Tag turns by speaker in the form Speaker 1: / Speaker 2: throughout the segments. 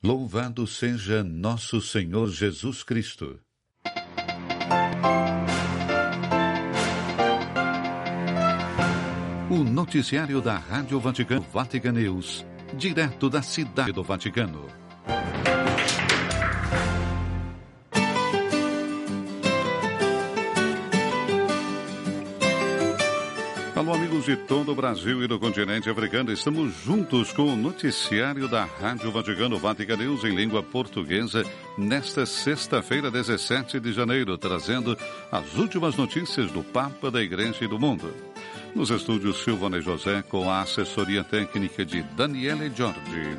Speaker 1: Louvado seja nosso Senhor Jesus Cristo. O noticiário da Rádio Vaticano, Vatican News, direto da Cidade do Vaticano. Alô, amigos de todo o Brasil e do continente africano, estamos juntos com o noticiário da Rádio Vaticano, Vatican News, em língua portuguesa, nesta sexta-feira, 17 de janeiro, trazendo as últimas notícias do Papa, da Igreja e do mundo. Nos estúdios Silvana José, com a assessoria técnica de Daniele Giorgi.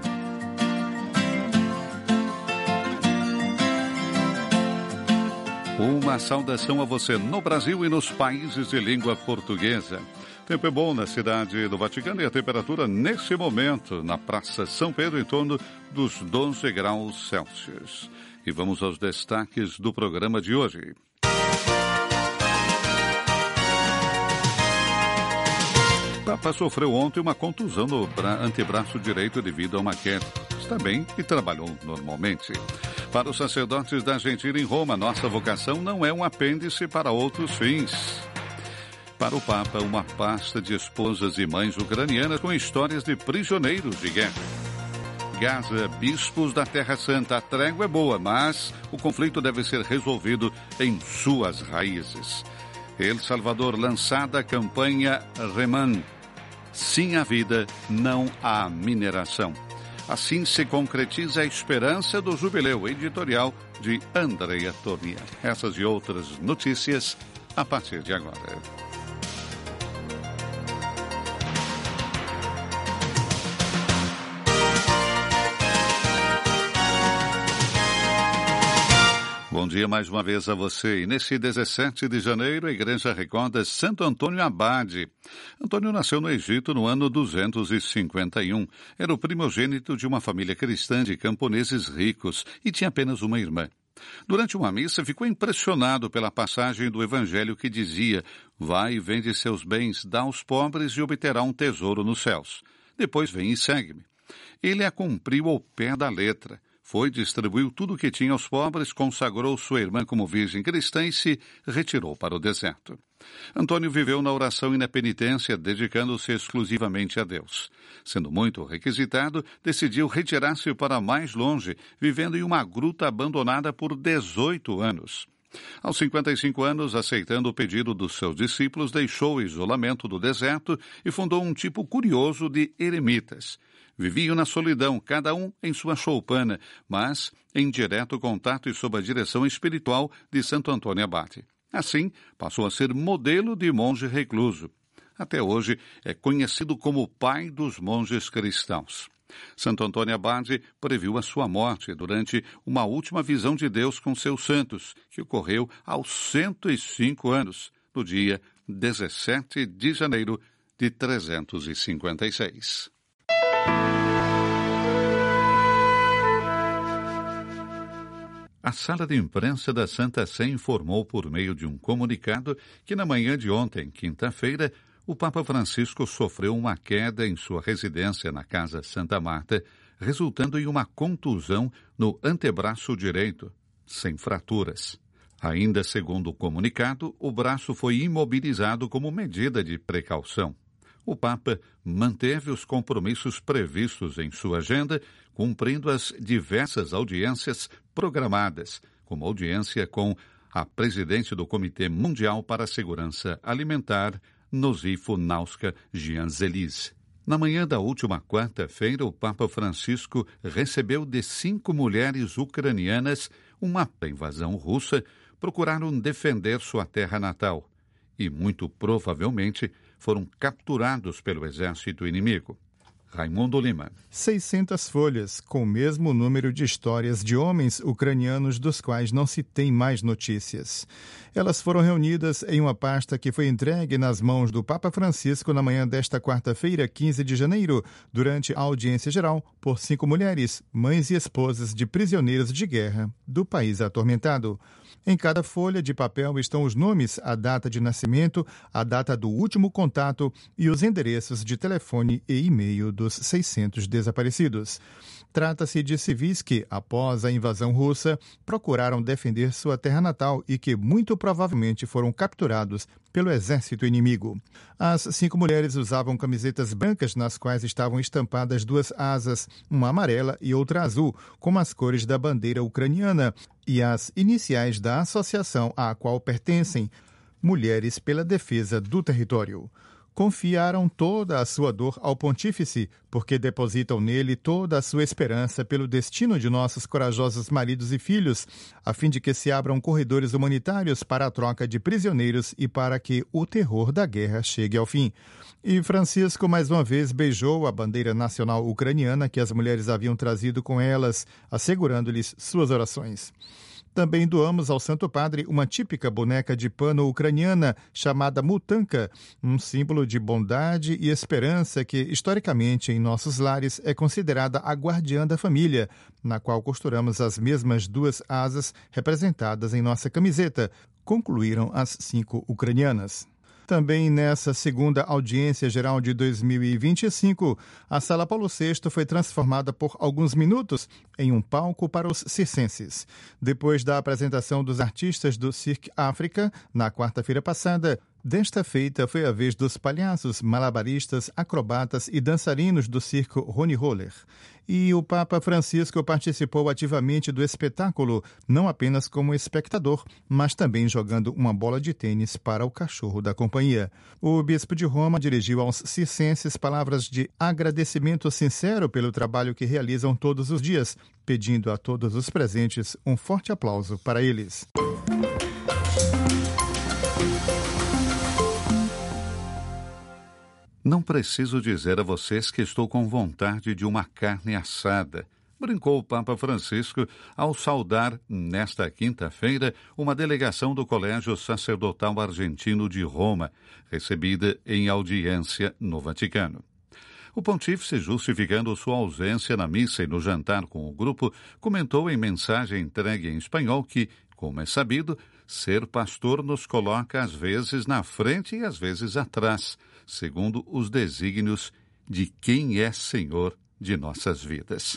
Speaker 1: Uma saudação a você no Brasil e nos países de língua portuguesa. Tempo é bom na cidade do Vaticano e a temperatura nesse momento na Praça São Pedro em torno dos 12 graus Celsius. E vamos aos destaques do programa de hoje. O Papa sofreu ontem uma contusão no antebraço direito devido a uma queda. Está bem e trabalhou normalmente. Para os sacerdotes da Argentina em Roma, nossa vocação não é um apêndice para outros fins. Para o Papa, uma pasta de esposas e mães ucranianas com histórias de prisioneiros de guerra. Gaza, bispos da Terra Santa, a trégua é boa, mas o conflito deve ser resolvido em suas raízes. El Salvador, lançada a campanha Reman. Sim à vida, não à mineração. Assim se concretiza a esperança do jubileu, editorial de Andrea Tornia. Essas e outras notícias a partir de agora. Bom dia mais uma vez a você. E nesse 17 de janeiro, a igreja recorda Santo Antônio Abade. Antônio nasceu no Egito no ano 251. Era o primogênito de uma família cristã de camponeses ricos e tinha apenas uma irmã. Durante uma missa, ficou impressionado pela passagem do Evangelho que dizia: vai e vende seus bens, dá aos pobres e obterá um tesouro nos céus. Depois vem e segue-me. Ele a cumpriu ao pé da letra. Foi, distribuiu tudo o que tinha aos pobres, consagrou sua irmã como virgem cristã e se retirou para o deserto. Antônio viveu na oração e na penitência, dedicando-se exclusivamente a Deus. Sendo muito requisitado, decidiu retirar-se para mais longe, vivendo em uma gruta abandonada por 18 anos. Aos 55 anos, aceitando o pedido dos seus discípulos, deixou o isolamento do deserto e fundou um tipo curioso de eremitas. Viviam na solidão, cada um em sua choupana, mas em direto contato e sob a direção espiritual de Santo Antônio Abade. Assim, passou a ser modelo de monge recluso. Até hoje, é conhecido como o pai dos monges cristãos. Santo Antônio Abade previu a sua morte durante uma última visão de Deus com seus santos, que ocorreu aos 105 anos, no dia 17 de janeiro de 356. A sala de imprensa da Santa Sé informou por meio de um comunicado que na manhã de ontem, quinta-feira, o Papa Francisco sofreu uma queda em sua residência na Casa Santa Marta, resultando em uma contusão no antebraço direito, sem fraturas. Ainda segundo o comunicado, o braço foi imobilizado como medida de precaução. O Papa manteve os compromissos previstos em sua agenda, cumprindo as diversas audiências programadas, como audiência com a presidente do Comitê Mundial para a Segurança Alimentar, Nosifo Nauska Gianzelis. Na manhã da última quarta-feira, o Papa Francisco recebeu de 5 mulheres ucranianas uma invasão russa, procuraram defender sua terra natal e, muito provavelmente, foram capturados pelo exército inimigo. Raimundo Lima.
Speaker 2: 600 folhas, com o mesmo número de histórias de homens ucranianos dos quais não se tem mais notícias. Elas foram reunidas em uma pasta que foi entregue nas mãos do Papa Francisco na manhã desta quarta-feira, 15 de janeiro, durante a audiência geral por 5 mulheres, mães e esposas de prisioneiros de guerra do país atormentado. Em cada folha de papel estão os nomes, a data de nascimento, a data do último contato e os endereços de telefone e e-mail dos 600 desaparecidos. Trata-se de civis que, após a invasão russa, procuraram defender sua terra natal e que muito provavelmente foram capturados pelo exército inimigo. As 5 mulheres usavam camisetas brancas nas quais estavam estampadas 2 asas, uma amarela e outra azul, como as cores da bandeira ucraniana e as iniciais da associação à qual pertencem, Mulheres pela Defesa do Território. Confiaram toda a sua dor ao pontífice, porque depositam nele toda a sua esperança pelo destino de nossos corajosos maridos e filhos, a fim de que se abram corredores humanitários para a troca de prisioneiros e para que o terror da guerra chegue ao fim. E Francisco mais uma vez beijou a bandeira nacional ucraniana que as mulheres haviam trazido com elas, assegurando-lhes suas orações. Também doamos ao Santo Padre uma típica boneca de pano ucraniana chamada Mutanka, um símbolo de bondade e esperança que, historicamente, em nossos lares é considerada a guardiã da família, na qual costuramos as mesmas 2 asas representadas em nossa camiseta, concluíram as 5 ucranianas. Também nessa segunda audiência geral de 2025, a Sala Paulo VI foi transformada por alguns minutos em um palco para os circenses. Depois da apresentação dos artistas do Cirque África, na quarta-feira passada, desta feita foi a vez dos palhaços, malabaristas, acrobatas e dançarinos do circo Rony Roller. E o Papa Francisco participou ativamente do espetáculo, não apenas como espectador, mas também jogando uma bola de tênis para o cachorro da companhia. O bispo de Roma dirigiu aos circenses palavras de agradecimento sincero pelo trabalho que realizam todos os dias, pedindo a todos os presentes um forte aplauso para eles.
Speaker 1: Não preciso dizer a vocês que estou com vontade de uma carne assada, brincou o Papa Francisco ao saudar, nesta quinta-feira, uma delegação do Colégio Sacerdotal Argentino de Roma, recebida em audiência no Vaticano. O pontífice, justificando sua ausência na missa e no jantar com o grupo, comentou em mensagem entregue em espanhol que, como é sabido, ser pastor nos coloca às vezes na frente e às vezes atrás, segundo os desígnios de quem é Senhor de nossas vidas.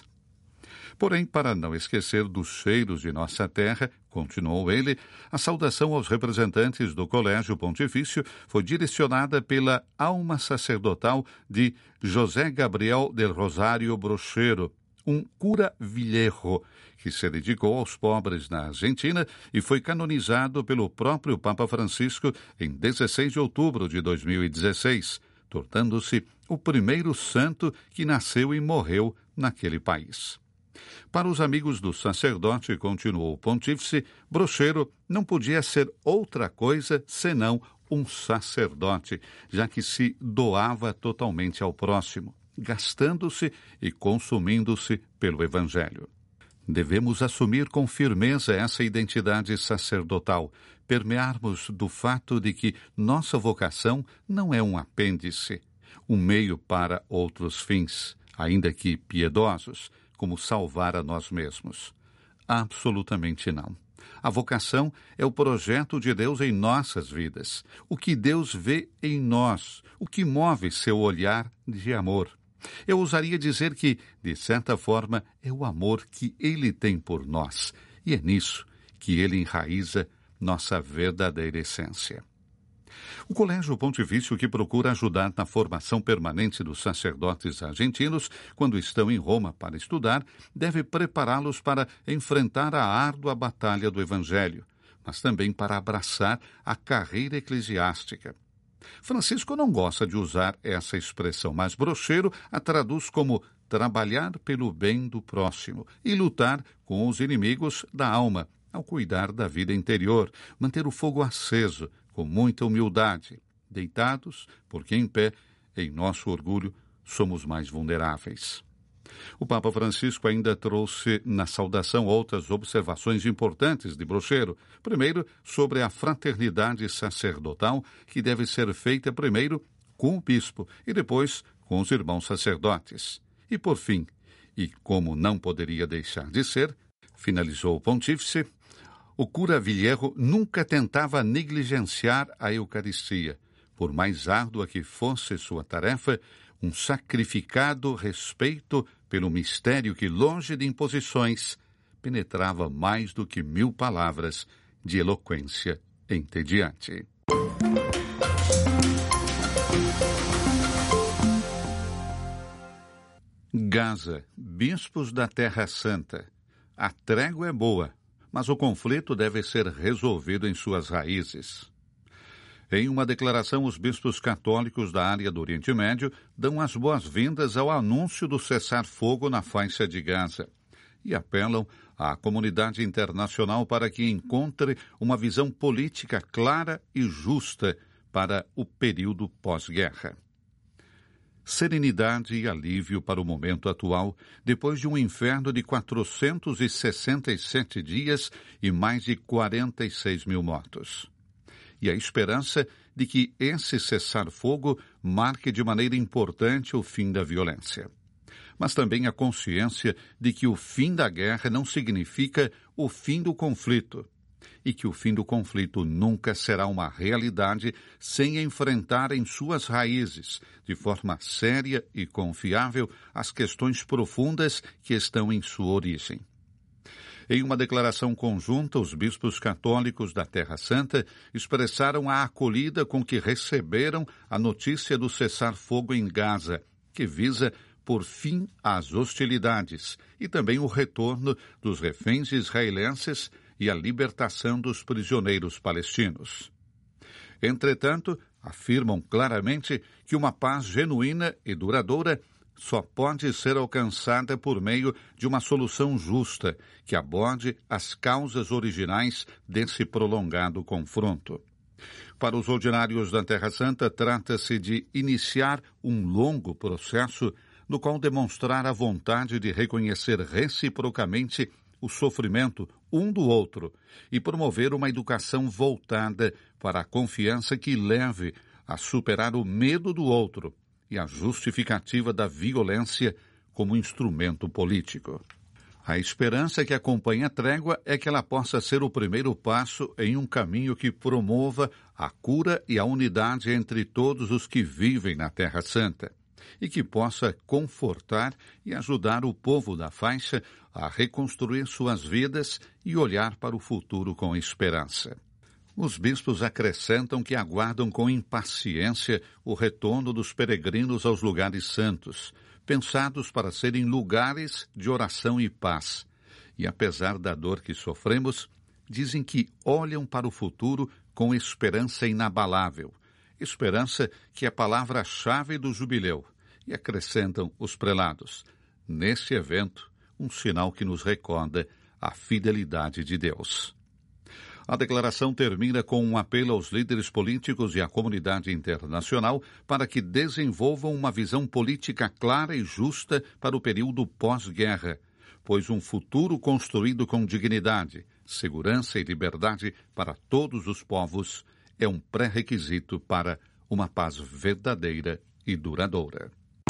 Speaker 1: Porém, para não esquecer dos cheiros de nossa terra, continuou ele, a saudação aos representantes do Colégio Pontifício foi direcionada pela alma sacerdotal de José Gabriel del Rosário Brochero, um cura viejo, que se dedicou aos pobres na Argentina e foi canonizado pelo próprio Papa Francisco em 16 de outubro de 2016, tornando-se o primeiro santo que nasceu e morreu naquele país. Para os amigos do sacerdote, continuou o pontífice, Brochero não podia ser outra coisa senão um sacerdote, já que se doava totalmente ao próximo, gastando-se e consumindo-se pelo Evangelho. Devemos assumir com firmeza essa identidade sacerdotal, permearmos do fato de que nossa vocação não é um apêndice, um meio para outros fins, ainda que piedosos, como salvar a nós mesmos. Absolutamente não. A vocação é o projeto de Deus em nossas vidas, o que Deus vê em nós, o que move seu olhar de amor. Eu ousaria dizer que, de certa forma, é o amor que Ele tem por nós, e é nisso que Ele enraiza nossa verdadeira essência. O Colégio Pontifício, que procura ajudar na formação permanente dos sacerdotes argentinos quando estão em Roma para estudar, deve prepará-los para enfrentar a árdua batalha do Evangelho, mas também para abraçar a carreira eclesiástica. Francisco não gosta de usar essa expressão, mas Brochero a traduz como trabalhar pelo bem do próximo e lutar com os inimigos da alma, ao cuidar da vida interior, manter o fogo aceso, com muita humildade, deitados, porque em pé, em nosso orgulho, somos mais vulneráveis. O Papa Francisco ainda trouxe na saudação outras observações importantes de Brochero. Primeiro, sobre a fraternidade sacerdotal, que deve ser feita primeiro com o bispo e depois com os irmãos sacerdotes. E por fim, e como não poderia deixar de ser, finalizou o pontífice, o cura viejo nunca tentava negligenciar a Eucaristia. Por mais árdua que fosse sua tarefa, um sacrificado respeito pelo mistério que, longe de imposições, penetrava mais do que 1000 palavras de eloquência entediante. Gaza, bispos da Terra Santa. A trégua é boa, mas o conflito deve ser resolvido em suas raízes. Em uma declaração, os bispos católicos da área do Oriente Médio dão as boas-vindas ao anúncio do cessar-fogo na faixa de Gaza e apelam à comunidade internacional para que encontre uma visão política clara e justa para o período pós-guerra. Serenidade e alívio para o momento atual, depois de um inferno de 467 dias e mais de 46 mil mortos. E a esperança de que esse cessar-fogo marque de maneira importante o fim da violência. Mas também a consciência de que o fim da guerra não significa o fim do conflito, e que o fim do conflito nunca será uma realidade sem enfrentar em suas raízes, de forma séria e confiável, as questões profundas que estão em sua origem. Em uma declaração conjunta, os bispos católicos da Terra Santa expressaram a acolhida com que receberam a notícia do cessar-fogo em Gaza, que visa por fim às hostilidades e também o retorno dos reféns israelenses e a libertação dos prisioneiros palestinos. Entretanto, afirmam claramente que uma paz genuína e duradoura só pode ser alcançada por meio de uma solução justa que aborde as causas originais desse prolongado confronto. Para os ordinários da Terra Santa, trata-se de iniciar um longo processo no qual demonstrar a vontade de reconhecer reciprocamente o sofrimento um do outro e promover uma educação voltada para a confiança que leve a superar o medo do outro e a justificativa da violência como instrumento político. A esperança que acompanha a trégua é que ela possa ser o primeiro passo em um caminho que promova a cura e a unidade entre todos os que vivem na Terra Santa e que possa confortar e ajudar o povo da faixa a reconstruir suas vidas e olhar para o futuro com esperança. Os bispos acrescentam que aguardam com impaciência o retorno dos peregrinos aos lugares santos, pensados para serem lugares de oração e paz. E apesar da dor que sofremos, dizem que olham para o futuro com esperança inabalável, esperança que é a palavra-chave do jubileu. E acrescentam os prelados, nesse evento, um sinal que nos recorda a fidelidade de Deus. A declaração termina com um apelo aos líderes políticos e à comunidade internacional para que desenvolvam uma visão política clara e justa para o período pós-guerra, pois um futuro construído com dignidade, segurança e liberdade para todos os povos é um pré-requisito para uma paz verdadeira e duradoura.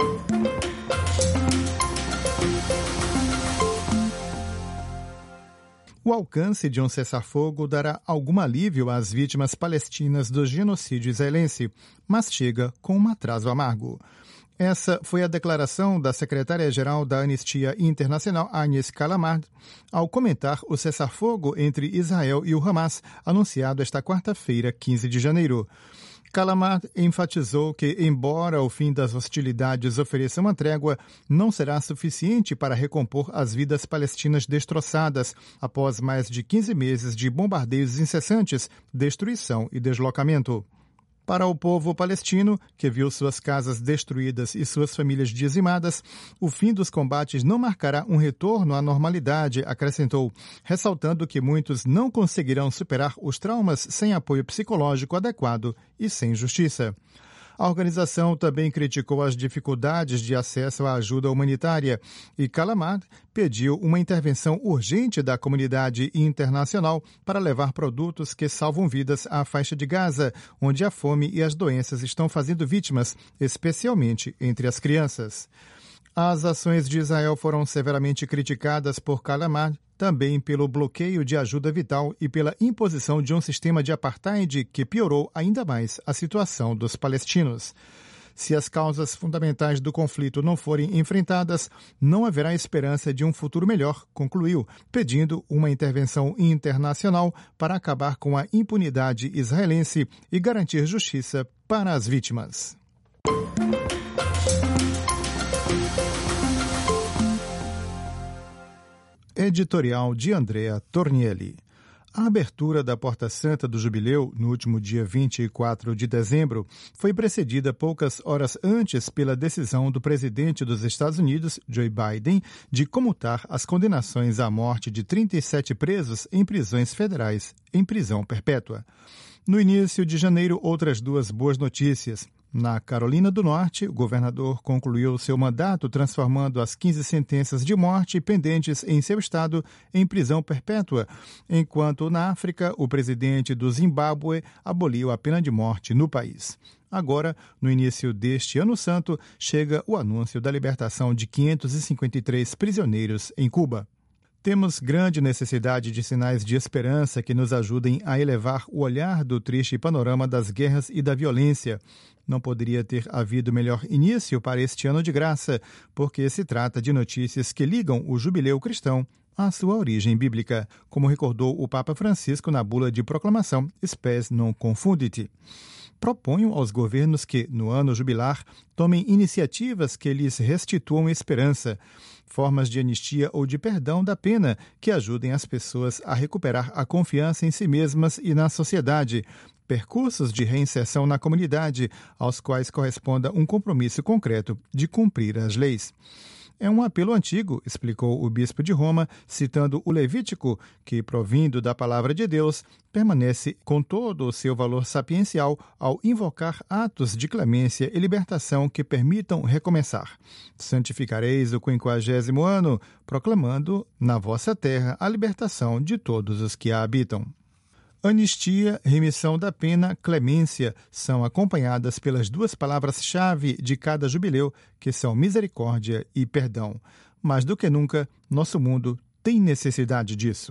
Speaker 2: O alcance de um cessar-fogo dará algum alívio às vítimas palestinas do genocídio israelense, mas chega com um atraso amargo. Essa foi a declaração da secretária-geral da Anistia Internacional, Agnes Callamard, ao comentar o cessar-fogo entre Israel e o Hamas, anunciado esta quarta-feira, 15 de janeiro. Callamard enfatizou que, embora o fim das hostilidades ofereça uma trégua, não será suficiente para recompor as vidas palestinas destroçadas após mais de 15 meses de bombardeios incessantes, destruição e deslocamento. Para o povo palestino, que viu suas casas destruídas e suas famílias dizimadas, o fim dos combates não marcará um retorno à normalidade, acrescentou, ressaltando que muitos não conseguirão superar os traumas sem apoio psicológico adequado e sem justiça. A organização também criticou as dificuldades de acesso à ajuda humanitária e Callamard pediu uma intervenção urgente da comunidade internacional para levar produtos que salvam vidas à faixa de Gaza, onde a fome e as doenças estão fazendo vítimas, especialmente entre as crianças. As ações de Israel foram severamente criticadas por Callamard, também pelo bloqueio de ajuda vital e pela imposição de um sistema de apartheid que piorou ainda mais a situação dos palestinos. Se as causas fundamentais do conflito não forem enfrentadas, não haverá esperança de um futuro melhor, concluiu, pedindo uma intervenção internacional para acabar com a impunidade israelense e garantir justiça para as vítimas. Editorial de Andrea Tornielli. A abertura da Porta Santa do Jubileu, no último dia 24 de dezembro, foi precedida poucas horas antes pela decisão do presidente dos Estados Unidos, Joe Biden, de comutar as condenações à morte de 37 presos em prisões federais em prisão perpétua. No início de janeiro, outras duas boas notícias. Na Carolina do Norte, o governador concluiu seu mandato transformando as 15 sentenças de morte pendentes em seu estado em prisão perpétua, enquanto na África, o presidente do Zimbábue aboliu a pena de morte no país. Agora, no início deste ano santo, chega o anúncio da libertação de 553 prisioneiros em Cuba. Temos grande necessidade de sinais de esperança que nos ajudem a elevar o olhar do triste panorama das guerras e da violência. Não poderia ter havido melhor início para este ano de graça, porque se trata de notícias que ligam o jubileu cristão à sua origem bíblica, como recordou o Papa Francisco na bula de proclamação Spes non confundit. Proponho aos governos que, no ano jubilar, tomem iniciativas que lhes restituam esperança, formas de anistia ou de perdão da pena que ajudem as pessoas a recuperar a confiança em si mesmas e na sociedade, percursos de reinserção na comunidade, aos quais corresponda um compromisso concreto de cumprir as leis. É um apelo antigo, explicou o bispo de Roma, citando o Levítico, que, provindo da palavra de Deus, permanece com todo o seu valor sapiencial ao invocar atos de clemência e libertação que permitam recomeçar. Santificareis o 50º ano, proclamando na vossa terra a libertação de todos os que a habitam. Anistia, remissão da pena, clemência são acompanhadas pelas duas palavras-chave de cada jubileu, que são misericórdia e perdão. Mais do que nunca, nosso mundo tem necessidade disso.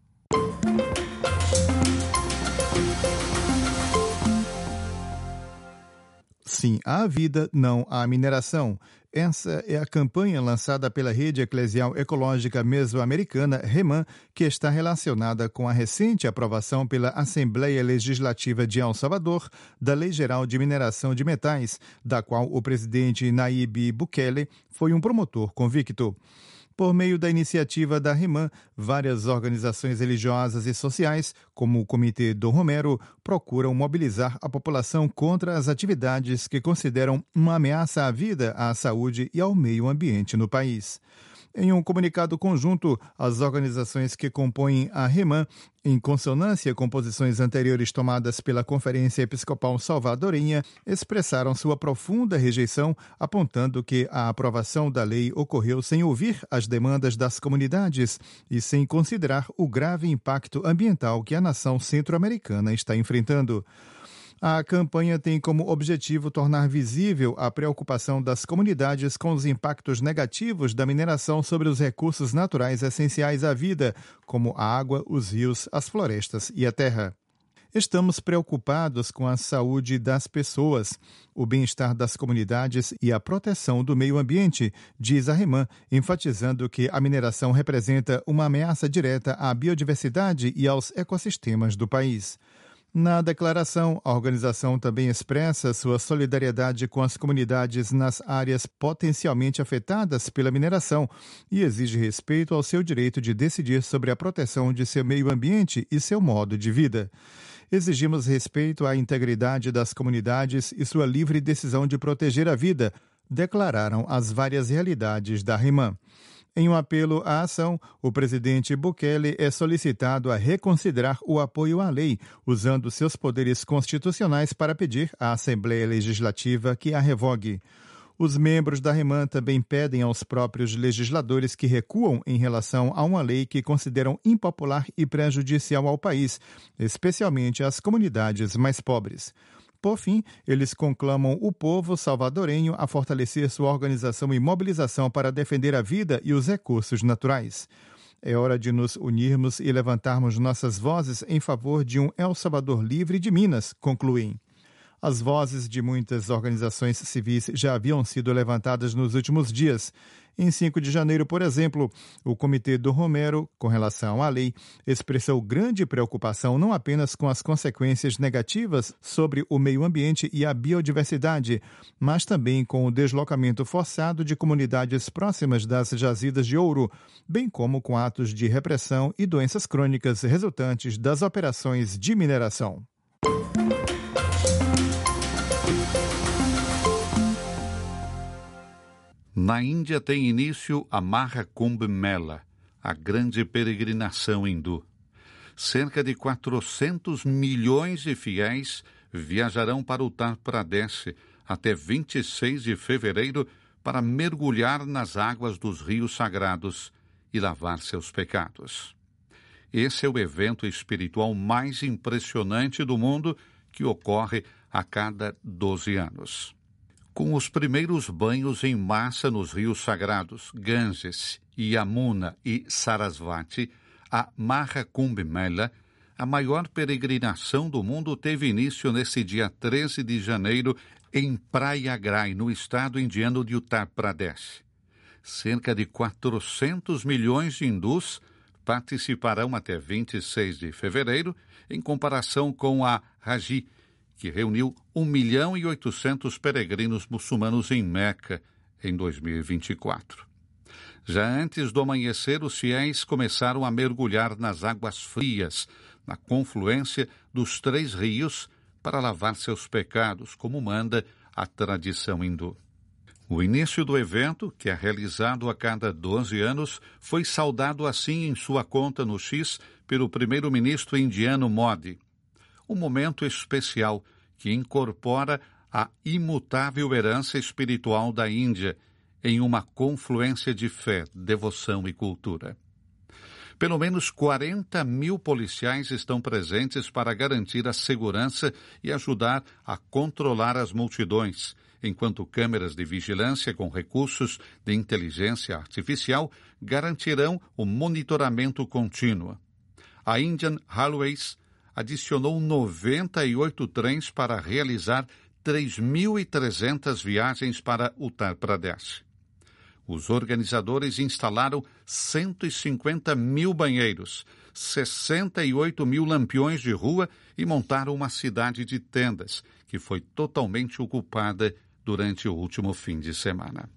Speaker 2: Sim à vida, não à mineração. Essa é a campanha lançada pela Rede Eclesial Ecológica Mesoamericana, REMAN, que está relacionada com a recente aprovação pela Assembleia Legislativa de El Salvador da Lei Geral de Mineração de Metais, da qual o presidente Nayib Bukele foi um promotor convicto. Por meio da iniciativa da REMAN, várias organizações religiosas e sociais, como o Comitê Dom Romero, procuram mobilizar a população contra as atividades que consideram uma ameaça à vida, à saúde e ao meio ambiente no país. Em um comunicado conjunto, as organizações que compõem a REMAN, em consonância com posições anteriores tomadas pela Conferência Episcopal Salvadorenha, expressaram sua profunda rejeição, apontando que a aprovação da lei ocorreu sem ouvir as demandas das comunidades e sem considerar o grave impacto ambiental que a nação centro-americana está enfrentando. A campanha tem como objetivo tornar visível a preocupação das comunidades com os impactos negativos da mineração sobre os recursos naturais essenciais à vida, como a água, os rios, as florestas e a terra. Estamos preocupados com a saúde das pessoas, o bem-estar das comunidades e a proteção do meio ambiente, diz a REMAN, enfatizando que a mineração representa uma ameaça direta à biodiversidade e aos ecossistemas do país. Na declaração, a organização também expressa sua solidariedade com as comunidades nas áreas potencialmente afetadas pela mineração e exige respeito ao seu direito de decidir sobre a proteção de seu meio ambiente e seu modo de vida. Exigimos respeito à integridade das comunidades e sua livre decisão de proteger a vida, declararam as várias realidades da REMAN. Em um apelo à ação, o presidente Bukele é solicitado a reconsiderar o apoio à lei, usando seus poderes constitucionais para pedir à Assembleia Legislativa que a revogue. Os membros da REMAN também pedem aos próprios legisladores que recuam em relação a uma lei que consideram impopular e prejudicial ao país, especialmente às comunidades mais pobres. Por fim, eles conclamam o povo salvadorenho a fortalecer sua organização e mobilização para defender a vida e os recursos naturais. É hora de nos unirmos e levantarmos nossas vozes em favor de um El Salvador livre de minas, concluem. As vozes de muitas organizações civis já haviam sido levantadas nos últimos dias. Em 5 de janeiro, por exemplo, o Comitê do Romero, com relação à lei, expressou grande preocupação não apenas com as consequências negativas sobre o meio ambiente e a biodiversidade, mas também com o deslocamento forçado de comunidades próximas das jazidas de ouro, bem como com atos de repressão e doenças crônicas resultantes das operações de mineração.
Speaker 1: Na Índia tem início a Maha Kumbh Mela, a grande peregrinação hindu. Cerca de 400 milhões de fiéis viajarão para Uttar Pradesh até 26 de fevereiro para mergulhar nas águas dos rios sagrados e lavar seus pecados. Esse é o evento espiritual mais impressionante do mundo, que ocorre a cada 12 anos. Com os primeiros banhos em massa nos rios sagrados Ganges, Yamuna e Sarasvati, a Maha Kumbh Mela, a maior peregrinação do mundo, teve início nesse dia 13 de janeiro em Prayagraj, no estado indiano de Uttar Pradesh. Cerca de 400 milhões de hindus participarão até 26 de fevereiro, em comparação com a Haji, que reuniu 1.800.000 peregrinos muçulmanos em Meca em 2024. Já antes do amanhecer, os fiéis começaram a mergulhar nas águas frias, na confluência dos 3 rios, para lavar seus pecados, como manda a tradição hindu. O início do evento, que é realizado a cada 12 anos, foi saudado assim em sua conta no X pelo primeiro-ministro indiano Modi. Um momento especial que incorpora a imutável herança espiritual da Índia em uma confluência de fé, devoção e cultura. Pelo menos 40 mil policiais estão presentes para garantir a segurança e ajudar a controlar as multidões, enquanto câmeras de vigilância com recursos de inteligência artificial garantirão o monitoramento contínuo. A Indian Railways adicionou 98 trens para realizar 3.300 viagens para Uttar Pradesh. Os organizadores instalaram 150 mil banheiros, 68 mil lampiões de rua e montaram uma cidade de tendas, que foi totalmente ocupada durante o último fim de semana.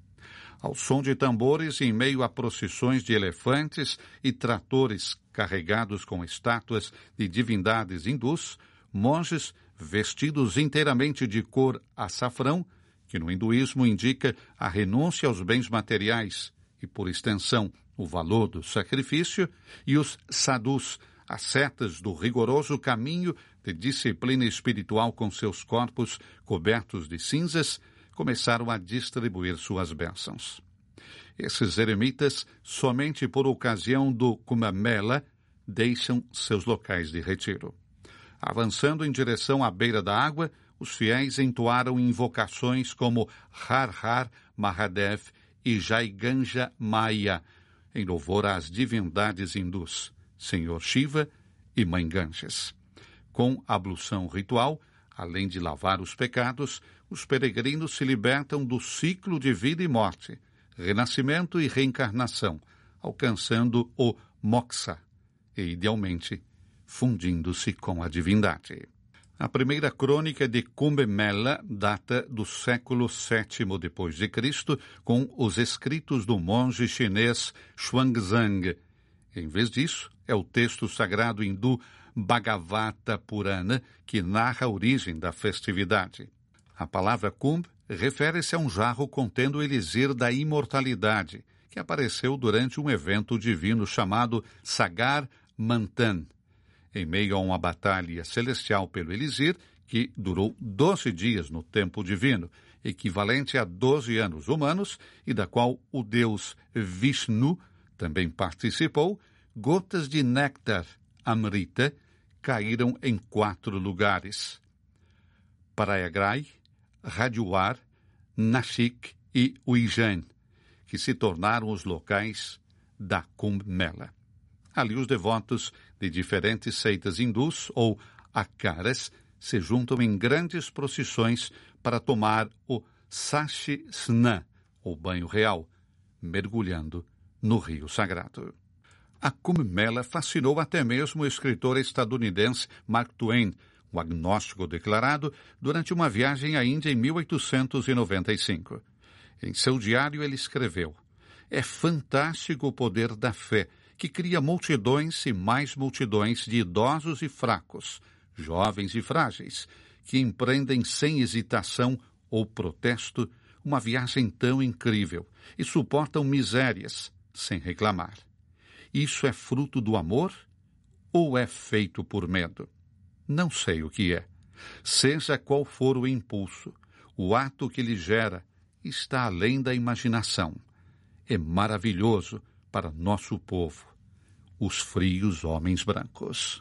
Speaker 1: Ao som de tambores, em meio a procissões de elefantes e tratores carregados com estátuas de divindades hindus, monges vestidos inteiramente de cor açafrão, que no hinduísmo indica a renúncia aos bens materiais e, por extensão, o valor do sacrifício, e os sadhus, ascetas do rigoroso caminho de disciplina espiritual com seus corpos cobertos de cinzas, começaram a distribuir suas bênçãos. Esses eremitas, somente por ocasião do Kumbh Mela, deixam seus locais de retiro. Avançando em direção à beira da água, os fiéis entoaram invocações como Har Har Mahadev e Jai Ganga Maya, em louvor às divindades hindus, Senhor Shiva e Mãe Ganges. Com ablução ritual, além de lavar os pecados, os peregrinos se libertam do ciclo de vida e morte, renascimento e reencarnação, alcançando o moksha e, idealmente, fundindo-se com a divindade. A primeira crônica de Kumbh Mela data do século VII d.C., com os escritos do monge chinês Xuanzang. Em vez disso, é o texto sagrado hindu Bhagavata Purana que narra a origem da festividade. A palavra Kumbh refere-se a um jarro contendo o elixir da imortalidade, que apareceu durante um evento divino chamado Sagar Manthan, em meio a uma batalha celestial pelo elixir, que durou 12 dias no tempo divino, equivalente a 12 anos humanos, e da qual o deus Vishnu também participou. Gotas de néctar, Amrita, caíram em 4 lugares: Prayagraj, Haridwar, Nashik e Ujjain, que se tornaram os locais da Kumbh Mela. Ali os devotos de diferentes seitas hindus ou akaras se juntam em grandes procissões para tomar o Sashi Snan, ou banho real, mergulhando no rio sagrado. A Kumbh Mela fascinou até mesmo o escritor estadunidense Mark Twain, um agnóstico declarado, durante uma viagem à Índia em 1895. Em seu diário ele escreveu: "É fantástico o poder da fé, que cria multidões e mais multidões de idosos e fracos, jovens e frágeis, que empreendem sem hesitação ou protesto uma viagem tão incrível e suportam misérias sem reclamar. Isso é fruto do amor ou é feito por medo? Não sei o que é. Seja qual for o impulso, o ato que lhe gera está além da imaginação. É maravilhoso para nosso povo, os frios homens brancos."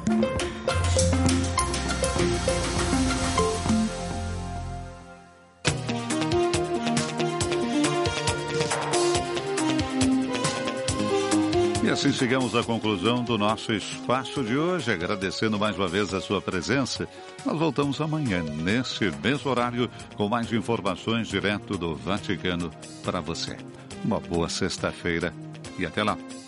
Speaker 1: E assim chegamos à conclusão do nosso espaço de hoje, agradecendo mais uma vez a sua presença. Nós voltamos amanhã, nesse mesmo horário, com mais informações direto do Vaticano para você. Uma boa sexta-feira e até lá.